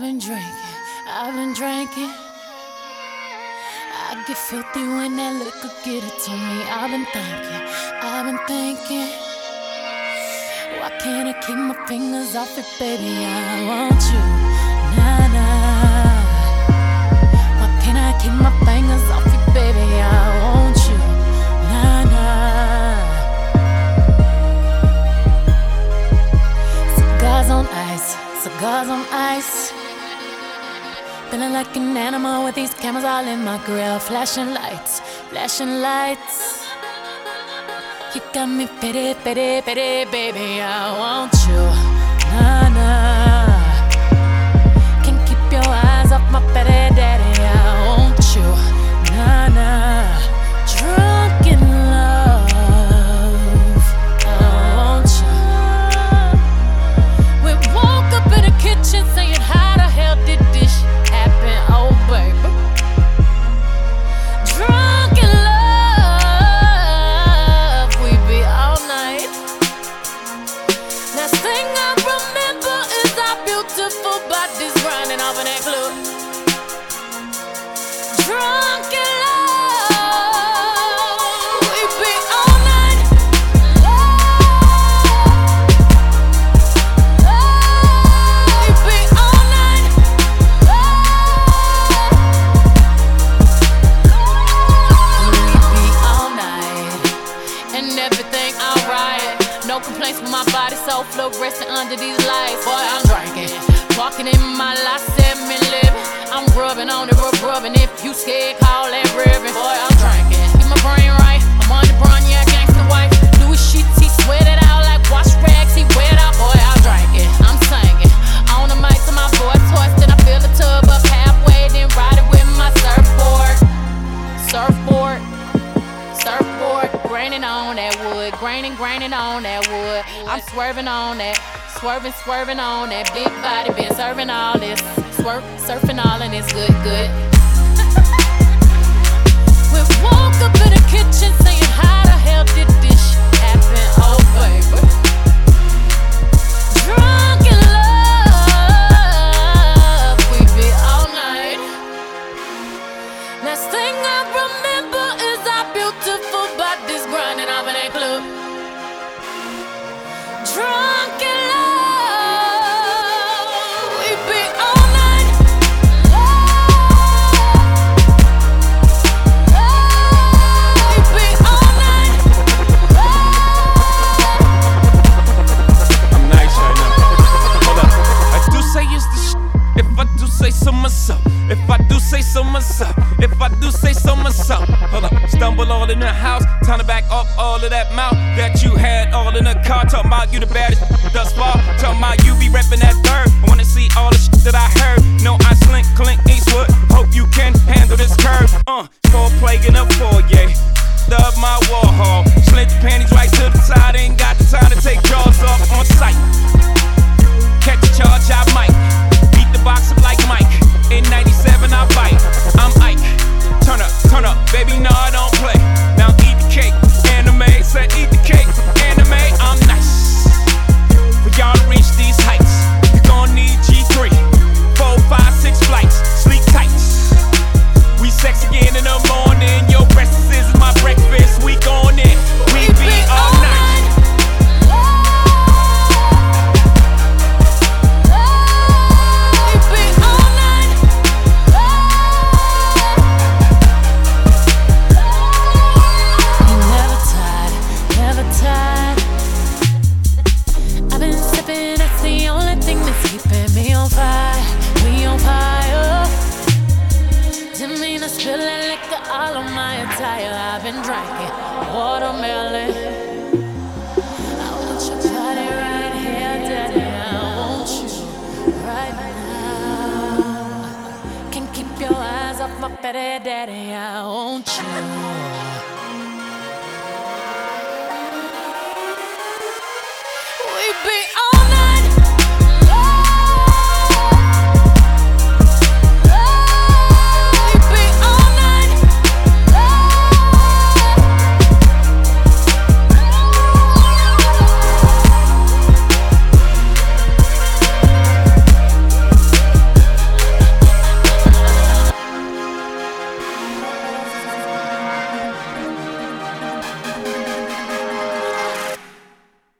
been drinking, I've been drinking. I get filthy when that liquor get it to me. I've been thinking. Why can't I keep my fingers off it, baby? I want you, nah, nah. Why can't I keep my fingers off it, baby? I want you, nah, nah. Cigars on ice, cigars on ice. Feeling like an animal with these cameras all in my grill. Flashing lights, flashing lights. You got me pity, pity, pity, baby. I want you, nah, nah. Can't keep your eyes off my pity, daddy. I want you, nah, nah. Drunk in love, I want you. We woke up in the kitchen saying, how the hell did this shit happen? Oh, baby. Drunk in love, we be all night. Last thing I remember is our beautiful bodies grinding off in that club. Drunk in love, we be all night. We be all night. We be all night. And everything alright. No complaints with my body, so fluorescent under these lights. Boy, I'm drinking, walking in my last 7 living. I'm rubbing on it, rubbing. If you scared, call that ribbon. Boy, I'm drinking, get my brain right. I'm on the brown, yeah, gangsta wife. Louis sheets, he sweat it out like wash rags. He wet out. Boy, I'm drinking, I'm singing on the mic to my voice hoarse. Then I fill the tub up halfway, then ride it with my surfboard. Surfboard, graining on that wood, graining on that wood. I'm swerving on that, swerving on that big body. Been serving all this, surfing all and it's good. We woke up in the kitchen saying, how the hell did this shit happen? Oh, baby. Drunk in love, we be all night. Last thing I remember is our beautiful bodies grinding off in that club. Drunk in love, we be all night. We be all night. I'm nice right now. Hold up. I do say it's the if I do say so myself. If I do say so myself. If I do say so myself. Hold up. Stumble all in the house. Time to back up all of that mouth that you had all in the car. Talking about you the baddest thus far. Talking about you be reppin' that third. I wanna see all the shit that I heard. No, I slink, Clint Eastwood. Hope you can handle this curve. For plague in a foyer. Love my Warhol. Slint the panties right to the side. Ain't got the time to take jaws off on sight. Catch a charge, I might. Beat the box up like Mike. In 97, I bite. I'm Ike. Turn up, baby, no, I don't play. Now eat the cake. Anime, said eat the cake. Anime, I'm nice. For y'all to reach these heights, you gon' need G3. 4, 5, 6 flights. Sleep tight. We sex again in the morning. Your breakfast is my breakfast. We gon' in. We be all night. I've been sipping, that's the only thing that's keeping me on fire. We on fire. Didn't mean to spill that liquor all on my attire. I've been drinking watermelon. I want your body right here, daddy. I want you right now. Can't keep your eyes off my fatty daddy. I want you.